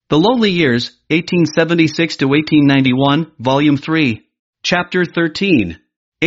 The Lonely Years, 1876 to 1891, Volume 3. Chapter 13.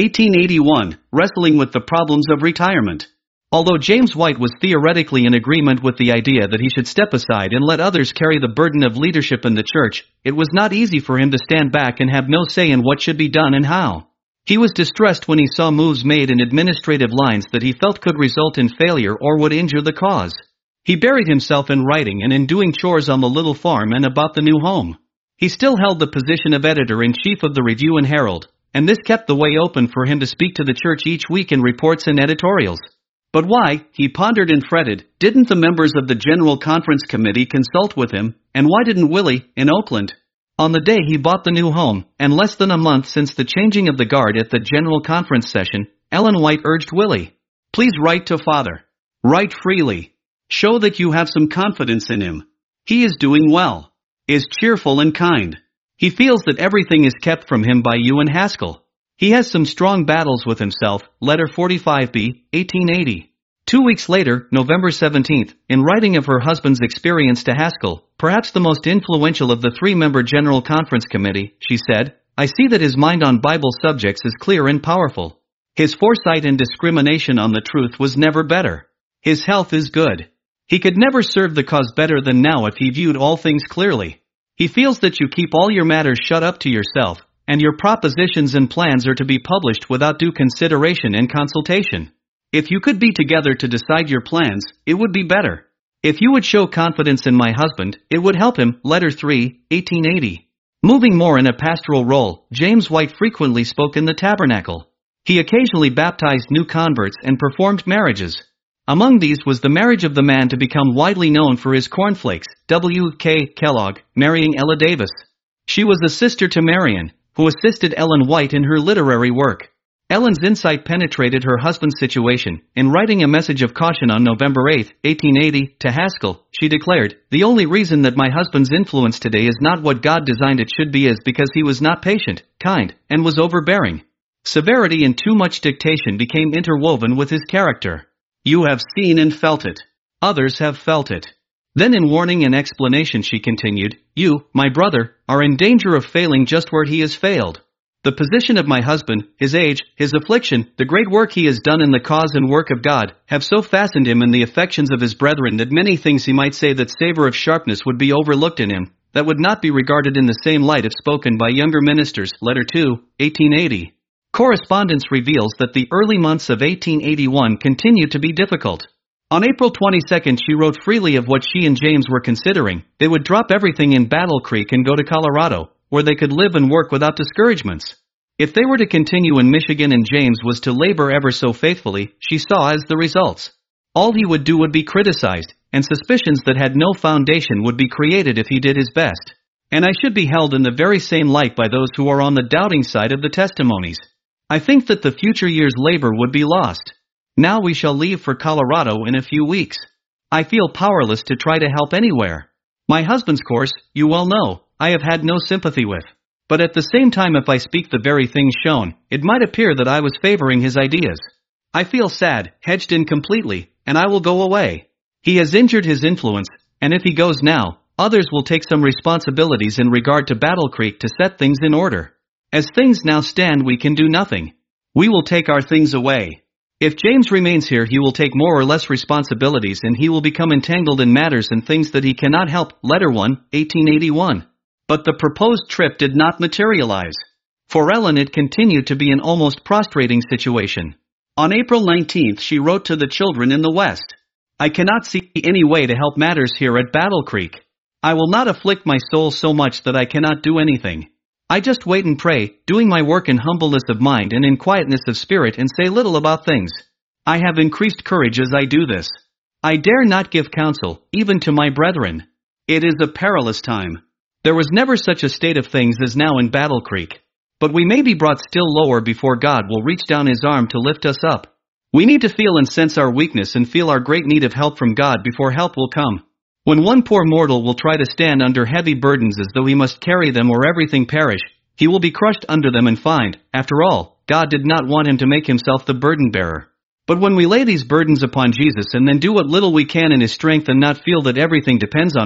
1881, Wrestling with the Problems of Retirement. Although James White was theoretically in agreement with the idea that he should step aside and let others carry the burden of leadership in the church, it was not easy for him to stand back and have no say in what should be done and how. He was distressed when he saw moves made in administrative lines that he felt could result in failure or would injure the cause. He buried himself in writing and in doing chores on the little farm and about the new home. He still held the position of editor-in-chief of the Review and Herald, and this kept the way open for him to speak to the church each week in reports and editorials. But why, he pondered and fretted, didn't the members of the General Conference Committee consult with him, and why didn't Willie, in Oakland? On the day he bought the new home, and less than a month since the changing of the guard at the General Conference session, Ellen White urged Willie, "Please write to Father. Write freely. Show that you have some confidence in him. He is doing well, is cheerful and kind. He feels that everything is kept from him by you and Haskell. He has some strong battles with himself." Letter 45B, 1880. 2 weeks later, November 17th, in writing of her husband's experience to Haskell, perhaps the most influential of the three-member General Conference Committee, she said, "I see that his mind on Bible subjects is clear and powerful. His foresight and discrimination on the truth was never better. His health is good. He could never serve the cause better than now if he viewed all things clearly. He feels that you keep all your matters shut up to yourself, and your propositions and plans are to be published without due consideration and consultation. If you could be together to decide your plans, it would be better. If you would show confidence in my husband, it would help him." Letter 3, 1880. Moving more in a pastoral role, James White frequently spoke in the tabernacle. He occasionally baptized new converts and performed marriages. Among these was the marriage of the man to become widely known for his cornflakes, W. K. Kellogg, marrying Ella Davis. She was a sister to Marion, who assisted Ellen White in her literary work. Ellen's insight penetrated her husband's situation. In writing a message of caution on November 8, 1880, to Haskell, she declared, "The only reason that my husband's influence today is not what God designed it should be is because he was not patient, kind, and was overbearing. Severity and too much dictation became interwoven with his character. You have seen and felt it. Others have felt it." Then in warning and explanation she continued, "You, my brother, are in danger of failing just where he has failed. The position of my husband, his age, his affliction, the great work he has done in the cause and work of God, have so fastened him in the affections of his brethren that many things he might say that savor of sharpness would be overlooked in him, that would not be regarded in the same light if spoken by younger ministers." Letter 2, 1880. Correspondence reveals that the early months of 1881 continued to be difficult. On April 22 she wrote freely of what she and James were considering. They would drop everything in Battle Creek and go to Colorado, where they could live and work without discouragements. If they were to continue in Michigan and James was to labor ever so faithfully, she saw as the results. All he would do would be criticized, and suspicions that had no foundation would be created if he did his best. And I should be held in the very same light by those who are on the doubting side of the testimonies. I think that the future year's labor would be lost. Now we shall leave for Colorado in a few weeks. I feel powerless to try to help anywhere. My husband's course, you well know, I have had no sympathy with. But at the same time, if I speak the very things shown, it might appear that I was favoring his ideas. I feel sad, hedged in completely, and I will go away. He has injured his influence, and if he goes now, others will take some responsibilities in regard to Battle Creek to set things in order. As things now stand, we can do nothing. We will take our things away. If James remains here, he will take more or less responsibilities and he will become entangled in matters and things that he cannot help." Letter 1, 1881. But the proposed trip did not materialize. For Ellen it continued to be an almost prostrating situation. On April 19th she wrote to the children in the West, "I cannot see any way to help matters here at Battle Creek. I will not afflict my soul so much that I cannot do anything. I just wait and pray, doing my work in humbleness of mind and in quietness of spirit, and say little about things. I have increased courage as I do this. I dare not give counsel, even to my brethren. It is a perilous time. There was never such a state of things as now in Battle Creek. But we may be brought still lower before God will reach down his arm to lift us up. We need to feel and sense our weakness and feel our great need of help from God before help will come. When one poor mortal will try to stand under heavy burdens as though he must carry them or everything perish, he will be crushed under them and find, after all, God did not want him to make himself the burden bearer. But when we lay these burdens upon Jesus and then do what little we can in his strength and not feel that everything depends on us,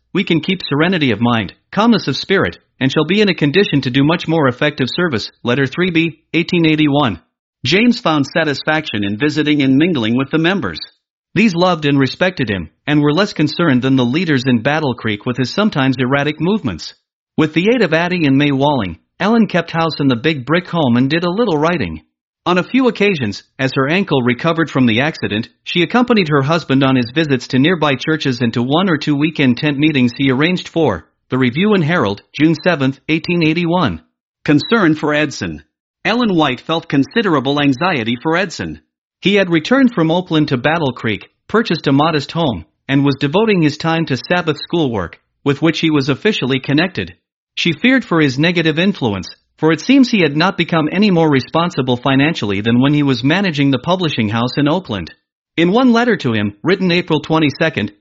we can keep serenity of mind, calmness of spirit, and shall be in a condition to do much more effective service. Letter 3B, 1881. James found satisfaction in visiting and mingling with the members. These loved and respected him, and were less concerned than the leaders in Battle Creek with his sometimes erratic movements. With the aid of Addie and May Walling, Ellen kept house in the big brick home and did a little writing. On a few occasions, as her ankle recovered from the accident, she accompanied her husband on his visits to nearby churches and to 1 or 2 weekend tent meetings he arranged for. The Review and Herald, June 7, 1881. Concern for Edson. Ellen White felt considerable anxiety for Edson. He had returned from Oakland to Battle Creek, purchased a modest home, and was devoting his time to Sabbath schoolwork, with which he was officially connected. She feared for his negative influence, for it seems he had not become any more responsible financially than when he was managing the publishing house in Oakland. In one letter to him, written April 22,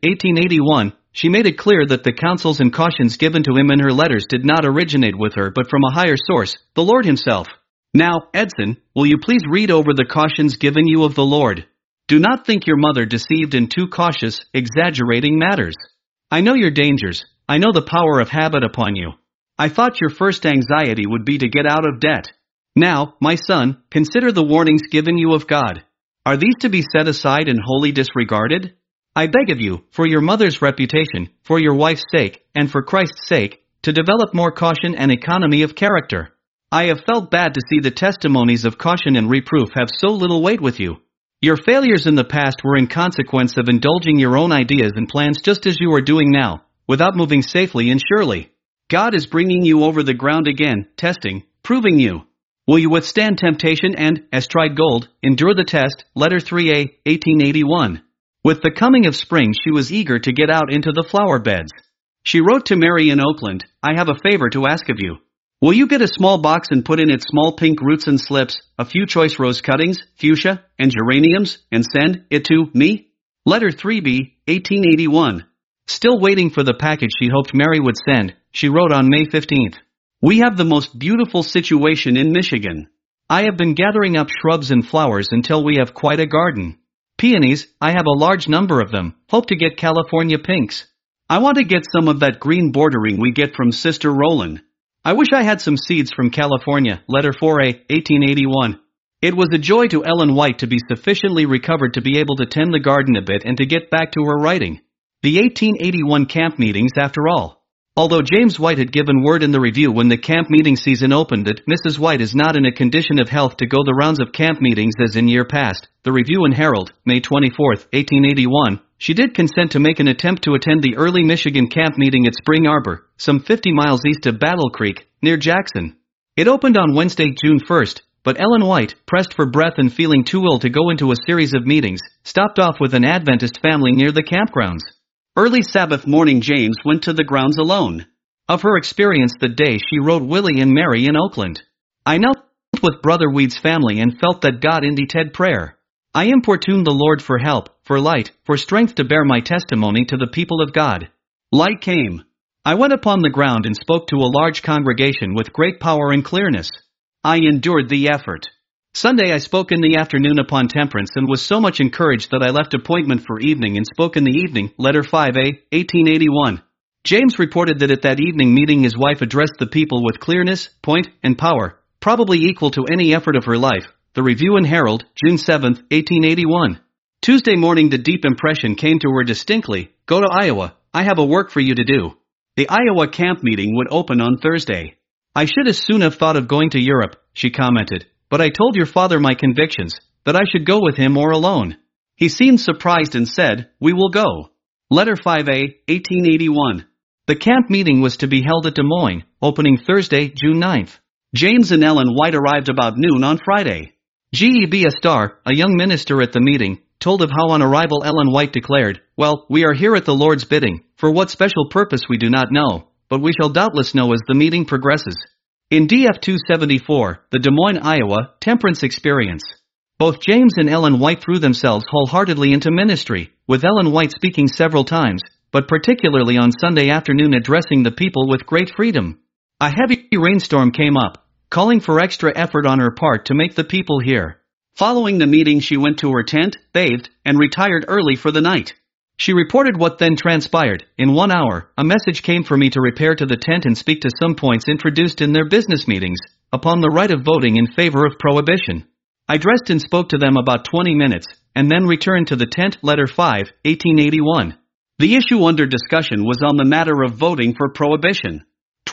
1881, she made it clear that the counsels and cautions given to him in her letters did not originate with her but from a higher source, the Lord himself. Now, Edson, will you please read over the cautions given you of the Lord? Do not think your mother deceived in too cautious, exaggerating matters. I know your dangers. I know the power of habit upon you. I thought your first anxiety would be to get out of debt. Now, my son, consider the warnings given you of God. Are these to be set aside and wholly disregarded? I beg of you, for your mother's reputation, for your wife's sake, and for Christ's sake, to develop more caution and economy of character. I have felt bad to see the testimonies of caution and reproof have so little weight with you. Your failures in the past were in consequence of indulging your own ideas and plans just as you are doing now, without moving safely and surely. God is bringing you over the ground again, testing, proving you. Will you withstand temptation and, as tried gold, endure the test? Letter 3A, 1881. With the coming of spring she was eager to get out into the flower beds. She wrote to Mary in Oakland, I have a favor to ask of you. Will you get a small box and put in it small pink roots and slips, a few choice rose cuttings, fuchsia, and geraniums, and send it to me? Letter 3B, 1881. Still waiting for the package she hoped Mary would send, she wrote on May 15th. We have the most beautiful situation in Michigan. I have been gathering up shrubs and flowers until we have quite a garden. Peonies, I have a large number of them, hope to get California pinks. I want to get some of that green bordering we get from Sister Rowland. I wish I had some seeds from California. Letter 4A, 1881. It was a joy to Ellen White to be sufficiently recovered to be able to tend the garden a bit and to get back to her writing. The 1881 camp meetings after all. Although James White had given word in the Review when the camp meeting season opened that Mrs. White is not in a condition of health to go the rounds of camp meetings as in year past, the Review and Herald, May 24, 1881, she did consent to make an attempt to attend the early Michigan camp meeting at Spring Arbor, some 50 miles east of Battle Creek, near Jackson. It opened on Wednesday, June 1st, but Ellen White, pressed for breath and feeling too ill to go into a series of meetings, stopped off with an Adventist family near the campgrounds. Early Sabbath morning James went to the grounds alone. Of her experience that day she wrote Willie and Mary in Oakland. I knelt with Brother Weed's family and felt that God indicted prayer. I importuned the Lord for help, for light, for strength to bear my testimony to the people of God. Light came. I went upon the ground and spoke to a large congregation with great power and clearness. I endured the effort. Sunday I spoke in the afternoon upon temperance and was so much encouraged that I left appointment for evening and spoke in the evening. Letter 5A, 1881. James reported that at that evening meeting his wife addressed the people with clearness, point, and power, probably equal to any effort of her life. The Review and Herald, June 7, 1881. Tuesday morning the deep impression came to her distinctly, go to Iowa, I have a work for you to do. The Iowa camp meeting would open on Thursday. I should as soon have thought of going to Europe, she commented, but I told your father my convictions, that I should go with him or alone. He seemed surprised and said, we will go. Letter 5A, 1881. The camp meeting was to be held at Des Moines, opening Thursday, June 9th. James and Ellen White arrived about noon on Friday. G.E.B. Astar, a young minister at the meeting, told of how on arrival Ellen White declared, well, we are here at the Lord's bidding, for what special purpose we do not know, but we shall doubtless know as the meeting progresses. In DF 274, the Des Moines, Iowa, Temperance Experience. Both James and Ellen White threw themselves wholeheartedly into ministry, with Ellen White speaking several times, but particularly on Sunday afternoon addressing the people with great freedom. A heavy rainstorm came up, calling for extra effort on her part to make the people hear. Following the meeting she went to her tent, bathed, and retired early for the night. She reported what then transpired. In 1 hour, a message came for me to repair to the tent and speak to some points introduced in their business meetings, upon the right of voting in favor of prohibition. I dressed and spoke to them about 20 minutes, and then returned to the tent. Letter 5, 1881. The issue under discussion was on the matter of voting for prohibition.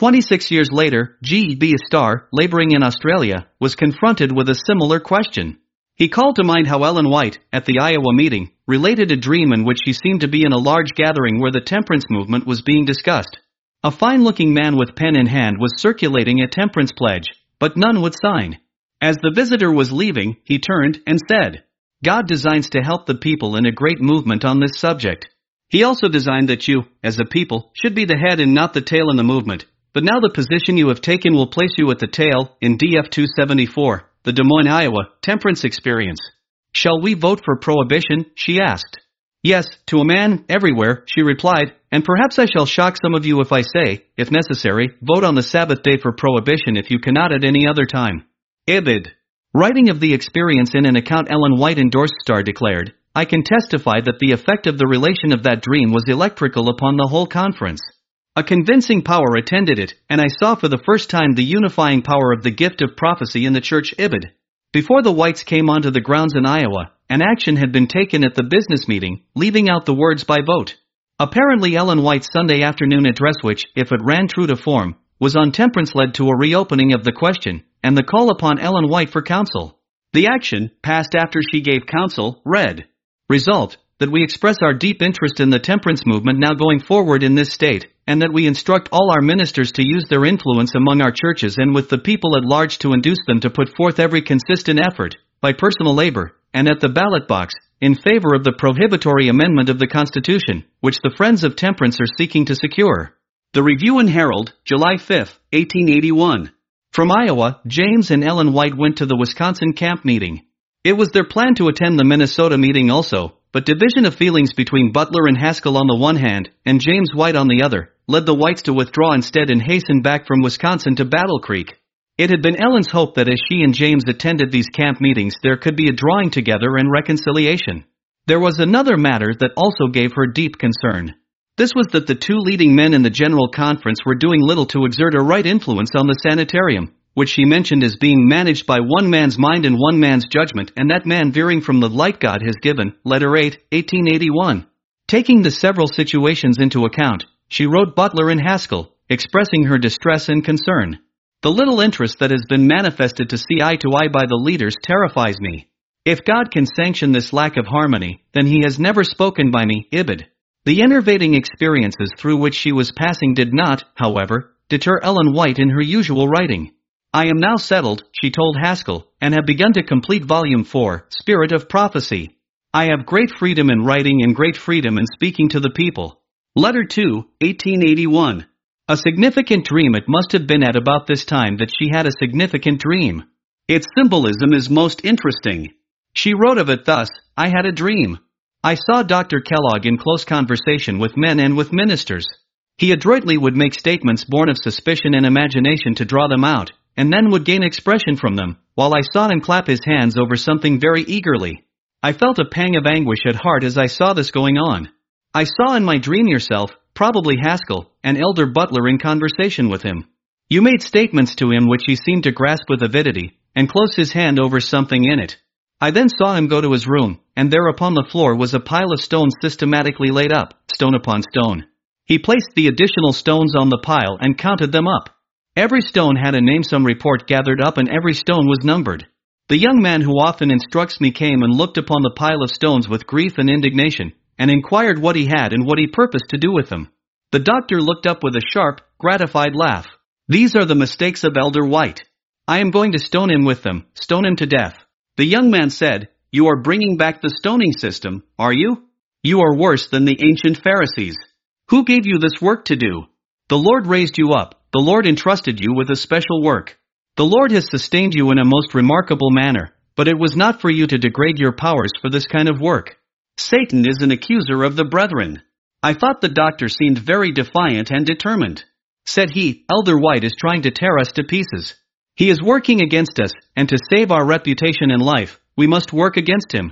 26 years later, G.B. Starr, laboring in Australia, was confronted with a similar question. He called to mind how Ellen White, at the Iowa meeting, related a dream in which she seemed to be in a large gathering where the temperance movement was being discussed. A fine-looking man with pen in hand was circulating a temperance pledge, but none would sign. As the visitor was leaving, he turned and said, "God designs to help the people in a great movement on this subject. He also designed that you, as a people, should be the head and not the tail in the movement. But now the position you have taken will place you at the tail." In DF 274, the Des Moines, Iowa, temperance experience. "Shall we vote for prohibition?" she asked. "Yes, to a man, everywhere," she replied, "and perhaps I shall shock some of you if I say, if necessary, vote on the Sabbath day for prohibition if you cannot at any other time." Ibid. Writing of the experience in an account Ellen White endorsed, Starr declared, "I can testify that the effect of the relation of that dream was electrical upon the whole conference. A convincing power attended it, and I saw for the first time the unifying power of the gift of prophecy in the church." Ibid. Before the Whites came onto the grounds in Iowa, an action had been taken at the business meeting, leaving out the words "by vote." Apparently Ellen White's Sunday afternoon address, which, if it ran true to form, was on temperance, led to a reopening of the question, and the call upon Ellen White for counsel. The action, passed after she gave counsel, read, "Result, that we express our deep interest in the temperance movement now going forward in this state, and that we instruct all our ministers to use their influence among our churches and with the people at large to induce them to put forth every consistent effort, by personal labor, and at the ballot box, in favor of the prohibitory amendment of the Constitution, which the Friends of Temperance are seeking to secure." The Review and Herald, July 5, 1881. From Iowa, James and Ellen White went to the Wisconsin camp meeting. It was their plan to attend the Minnesota meeting also, but division of feelings between Butler and Haskell on the one hand, and James White on the other, led the Whites to withdraw instead and hasten back from Wisconsin to Battle Creek. It had been Ellen's hope that as she and James attended these camp meetings there could be a drawing together and reconciliation. There was another matter that also gave her deep concern. This was that the two leading men in the General Conference were doing little to exert a right influence on the sanitarium, which she mentioned as being managed by one man's mind and one man's judgment, and that man veering from the light God has given. Letter 8, 1881. Taking the several situations into account, she wrote Butler and Haskell, expressing her distress and concern. "The little interest that has been manifested to see eye to eye by the leaders terrifies me. If God can sanction this lack of harmony, then He has never spoken by me." Ibid. The enervating experiences through which she was passing did not, however, deter Ellen White in her usual writing. "I am now settled," she told Haskell, "and have begun to complete Volume 4, Spirit of Prophecy. I have great freedom in writing and great freedom in speaking to the people." Letter 2, 1881. A significant dream. It must have been at about this time that she had a significant dream. Its symbolism is most interesting. She wrote of it thus, "I had a dream. I saw Dr. Kellogg in close conversation with men and with ministers. He adroitly would make statements born of suspicion and imagination to draw them out, and then would gain expression from them, while I saw him clap his hands over something very eagerly. I felt a pang of anguish at heart as I saw this going on. I saw in my dream yourself, probably Haskell, and Elder Butler in conversation with him. You made statements to him which he seemed to grasp with avidity, and close his hand over something in it. I then saw him go to his room, and there upon the floor was a pile of stones systematically laid up, stone upon stone. He placed the additional stones on the pile and counted them up. Every stone had a name. Some report gathered up, and every stone was numbered. The young man who often instructs me came and looked upon the pile of stones with grief and indignation, and inquired what he had and what he purposed to do with them. The doctor looked up with a sharp, gratified laugh. These are the mistakes of Elder White. I am going to stone him with them, stone him to death. The young man said, You are bringing back the stoning system, are you? You are worse than the ancient Pharisees. Who gave you this work to do? The Lord raised you up, the Lord entrusted you with a special work. The Lord has sustained you in a most remarkable manner, but it was not for you to degrade your powers for this kind of work. Satan is an accuser of the brethren. I thought the doctor seemed very defiant and determined. Said he, Elder White is trying to tear us to pieces. He is working against us, and to save our reputation in life, we must work against him.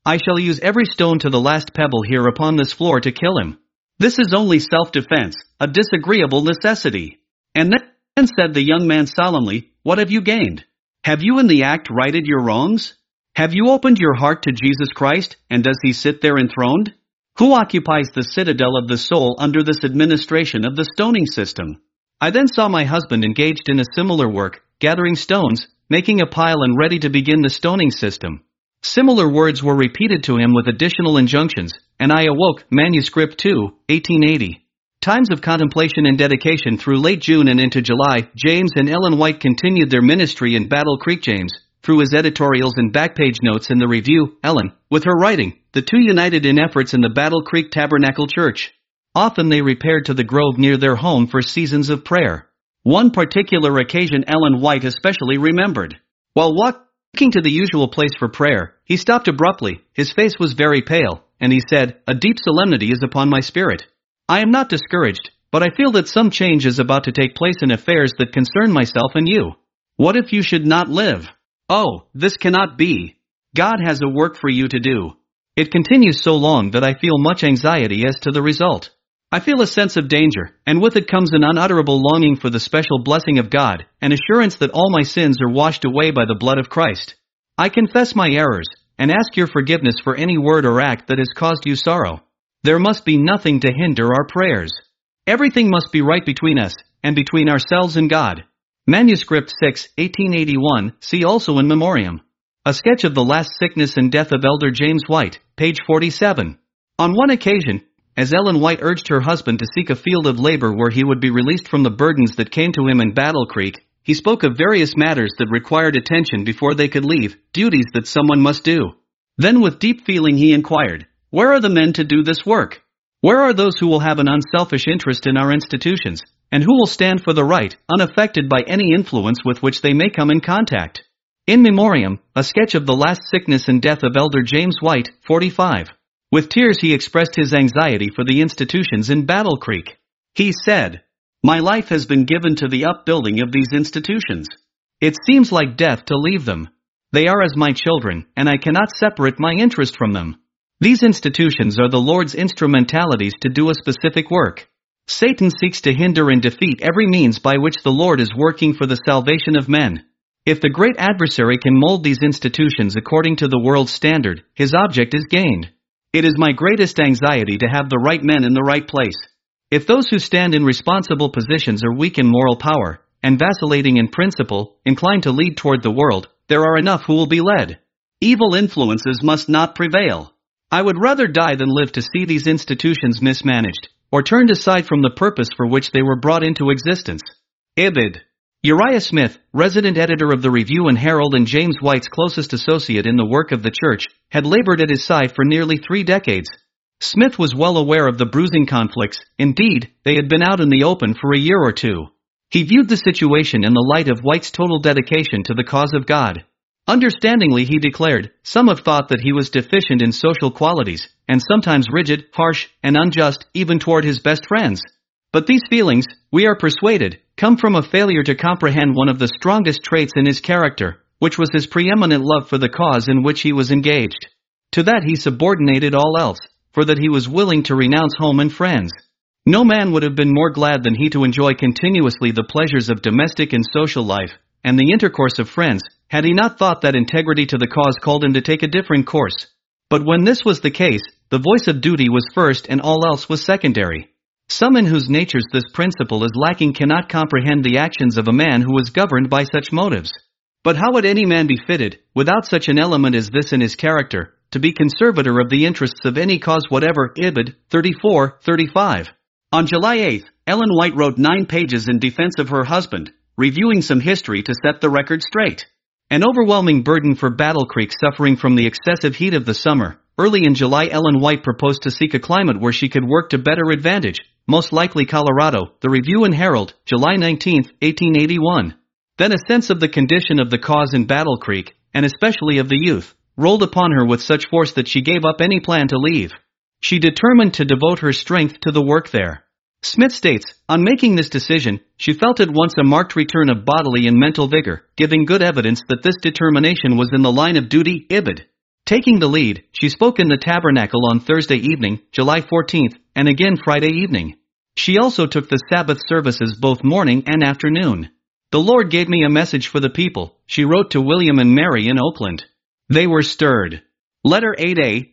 I shall use every stone to the last pebble here upon this floor to kill him. This is only self-defense, a disagreeable necessity. And then said the young man solemnly, what have you gained? Have you in the act righted your wrongs? Have you opened your heart to Jesus Christ, and does he sit there enthroned? Who occupies the citadel of the soul under this administration of the stoning system? I then saw my husband engaged in a similar work, gathering stones, making a pile and ready to begin the stoning system. Similar words were repeated to him with additional injunctions, and I awoke. Manuscript 2, 1880. Times of contemplation and dedication. Through late June and into July, James and Ellen White continued their ministry in Battle Creek. James, through his editorials and backpage notes in the review, Ellen, with her writing, the two united in efforts in the Battle Creek Tabernacle Church. Often they repaired to the grove near their home for seasons of prayer. One particular occasion Ellen White especially remembered. While walking to the usual place for prayer, he stopped abruptly. His face was very pale, and he said, a deep solemnity is upon my spirit. I am not discouraged, but I feel that some change is about to take place in affairs that concern myself and you. What if you should not live? Oh, this cannot be. God has a work for you to do. It continues so long that I feel much anxiety as to the result. I feel a sense of danger, and with it comes an unutterable longing for the special blessing of God, an assurance that all my sins are washed away by the blood of Christ. I confess my errors, and ask your forgiveness for any word or act that has caused you sorrow. There must be nothing to hinder our prayers. Everything must be right between us, and between ourselves and God. Manuscript 6, 1881, see also in memoriam. A sketch of the last sickness and death of Elder James White, page 47. On one occasion, as Ellen White urged her husband to seek a field of labor where he would be released from the burdens that came to him in Battle Creek, he spoke of various matters that required attention before they could leave, duties that someone must do. Then with deep feeling he inquired, where are the men to do this work? Where are those who will have an unselfish interest in our institutions, and who will stand for the right, unaffected by any influence with which they may come in contact? In memoriam, a sketch of the last sickness and death of Elder James White, 45. With tears he expressed his anxiety for the institutions in Battle Creek. He said, my life has been given to the upbuilding of these institutions. It seems like death to leave them. They are as my children, and I cannot separate my interest from them. These institutions are the Lord's instrumentalities to do a specific work. Satan seeks to hinder and defeat every means by which the Lord is working for the salvation of men. If the great adversary can mold these institutions according to the world's standard, his object is gained. It is my greatest anxiety to have the right men in the right place. If those who stand in responsible positions are weak in moral power, and vacillating in principle, inclined to lead toward the world, there are enough who will be led. Evil influences must not prevail. I would rather die than live to see these institutions mismanaged, or turned aside from the purpose for which they were brought into existence. Ibid. Uriah Smith, resident editor of the Review and Herald and James White's closest associate in the work of the church, had labored at his side for nearly 3 decades. Smith was well aware of the bruising conflicts. Indeed, they had been out in the open for a year or two. He viewed the situation in the light of White's total dedication to the cause of God. Understandingly, he declared, some have thought that he was deficient in social qualities, and sometimes rigid, harsh, and unjust, even toward his best friends. But these feelings, we are persuaded, come from a failure to comprehend one of the strongest traits in his character, which was his preeminent love for the cause in which he was engaged. To that he subordinated all else, for that he was willing to renounce home and friends. No man would have been more glad than he to enjoy continuously the pleasures of domestic and social life, and the intercourse of friends, had he not thought that integrity to the cause called him to take a different course. But when this was the case, the voice of duty was first and all else was secondary. Some in whose natures this principle is lacking cannot comprehend the actions of a man who is governed by such motives. But how would any man be fitted, without such an element as this in his character, to be conservator of the interests of any cause whatever? Ibid. 34-35. On July 8, Ellen White wrote 9 pages in defense of her husband, reviewing some history to set the record straight. An overwhelming burden for Battle Creek suffering from the excessive heat of the summer. Early in July, Ellen White proposed to seek a climate where she could work to better advantage, most likely Colorado. The Review and Herald, July 19, 1881. Then a sense of the condition of the cause in Battle Creek, and especially of the youth, rolled upon her with such force that she gave up any plan to leave. She determined to devote her strength to the work there. Smith states, on making this decision, she felt at once a marked return of bodily and mental vigor, giving good evidence that this determination was in the line of duty. Ibid. Taking the lead, she spoke in the tabernacle on Thursday evening, July 14th, and again Friday evening. She also took the Sabbath services both morning and afternoon. The Lord gave me a message for the people, she wrote to William and Mary in Oakland. They were stirred. Letter 8A,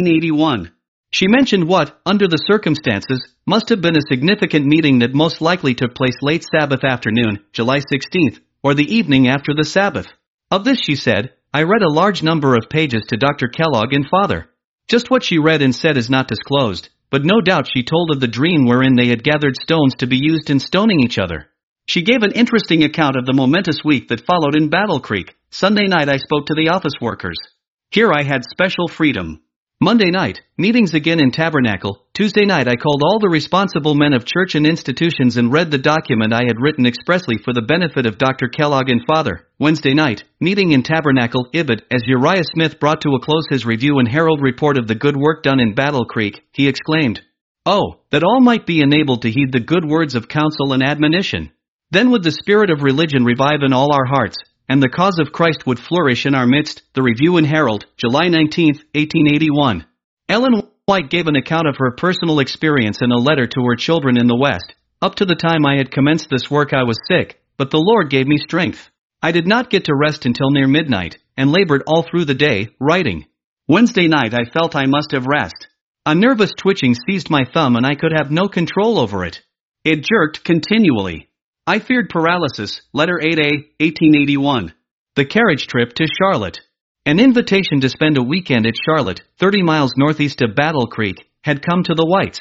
1881. She mentioned what, under the circumstances, must have been a significant meeting that most likely took place late Sabbath afternoon, July 16th, or the evening after the Sabbath. Of this she said, I read a large number of pages to Dr. Kellogg and Father. Just what she read and said is not disclosed, but no doubt she told of the dream wherein they had gathered stones to be used in stoning each other. She gave an interesting account of the momentous week that followed in Battle Creek. Sunday night I spoke to the office workers. Here I had special freedom. Monday night, meetings again in Tabernacle. Tuesday night I called all the responsible men of church and institutions and read the document I had written expressly for the benefit of Dr. Kellogg and Father. Wednesday night, meeting in Tabernacle, Ibid. As Uriah Smith brought to a close his review and herald report of the good work done in Battle Creek, he exclaimed, "Oh, that all might be enabled to heed the good words of counsel and admonition. Then would the spirit of religion revive in all our hearts, and the cause of Christ would flourish in our midst." The Review and Herald, July 19, 1881. Ellen White gave an account of her personal experience in a letter to her children in the West. Up to the time I had commenced this work I was sick, but the Lord gave me strength. I did not get to rest until near midnight, and labored all through the day, writing. Wednesday night I felt I must have rest. A nervous twitching seized my thumb and I could have no control over it. It jerked continually. I feared paralysis. Letter 8A, 1881. The carriage trip to Charlotte. An invitation to spend a weekend at Charlotte, 30 miles northeast of Battle Creek, had come to the Whites.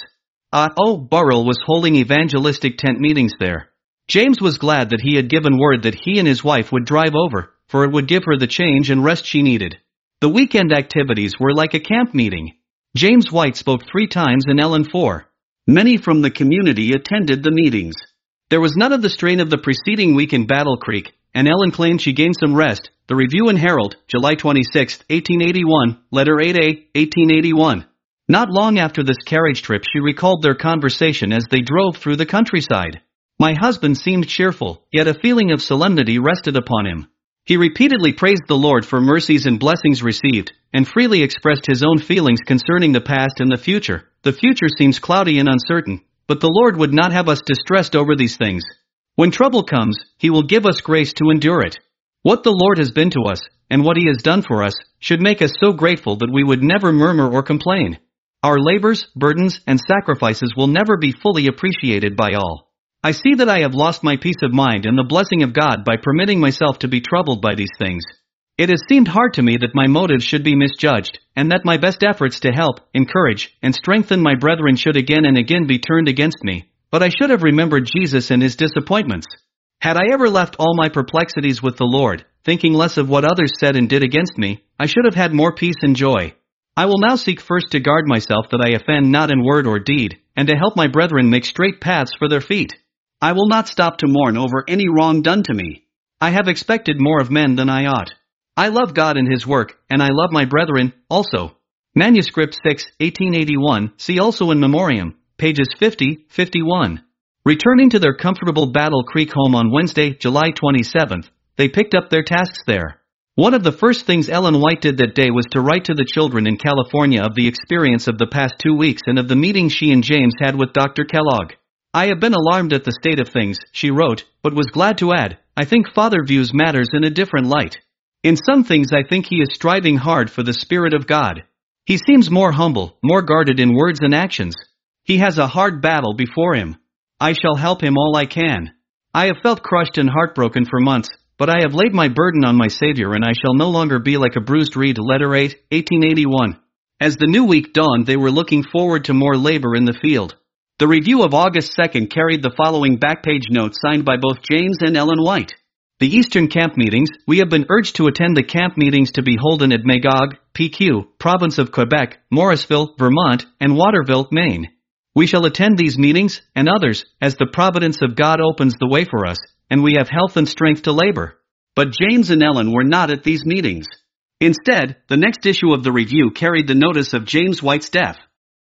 Burrell was holding evangelistic tent meetings there. James was glad that he had given word that he and his wife would drive over, for it would give her the change and rest she needed. The weekend activities were like a camp meeting. James White spoke 3 times and Ellen 4. Many from the community attended the meetings. There was none of the strain of the preceding week in Battle Creek, and Ellen claimed she gained some rest. The Review and Herald, July 26, 1881, Letter 8A, 1881. Not long after this carriage trip she recalled their conversation as they drove through the countryside. My husband seemed cheerful, yet a feeling of solemnity rested upon him. He repeatedly praised the Lord for mercies and blessings received, and freely expressed his own feelings concerning the past and the future. The future seems cloudy and uncertain, but the Lord would not have us distressed over these things. When trouble comes, He will give us grace to endure it. What the Lord has been to us, and what He has done for us, should make us so grateful that we would never murmur or complain. Our labors, burdens, and sacrifices will never be fully appreciated by all. I see that I have lost my peace of mind and the blessing of God by permitting myself to be troubled by these things. It has seemed hard to me that my motives should be misjudged, and that my best efforts to help, encourage, and strengthen my brethren should again and again be turned against me, but I should have remembered Jesus and His disappointments. Had I ever left all my perplexities with the Lord, thinking less of what others said and did against me, I should have had more peace and joy. I will now seek first to guard myself that I offend not in word or deed, and to help my brethren make straight paths for their feet. I will not stop to mourn over any wrong done to me. I have expected more of men than I ought. I love God and His work, and I love my brethren, also. Manuscript 6, 1881, see also in memoriam, pages 50, 51. Returning to their comfortable Battle Creek home on Wednesday, July 27th, they picked up their tasks there. One of the first things Ellen White did that day was to write to the children in California of the experience of the past 2 weeks and of the meeting she and James had with Dr. Kellogg. I have been alarmed at the state of things, she wrote, but was glad to add, I think Father views matters in a different light. In some things I think he is striving hard for the Spirit of God. He seems more humble, more guarded in words and actions. He has a hard battle before him. I shall help him all I can. I have felt crushed and heartbroken for months, but I have laid my burden on my Savior and I shall no longer be like a bruised reed. Letter 8, 1881. As the new week dawned they were looking forward to more labor in the field. The Review of August 2nd carried the following backpage note signed by both James and Ellen White. The Eastern Camp Meetings, we have been urged to attend the camp meetings to be holden at Magog, PQ, Province of Quebec, Morrisville, Vermont, and Waterville, Maine. We shall attend these meetings, and others, as the providence of God opens the way for us, and we have health and strength to labor. But James and Ellen were not at these meetings. Instead, the next issue of the Review carried the notice of James White's death.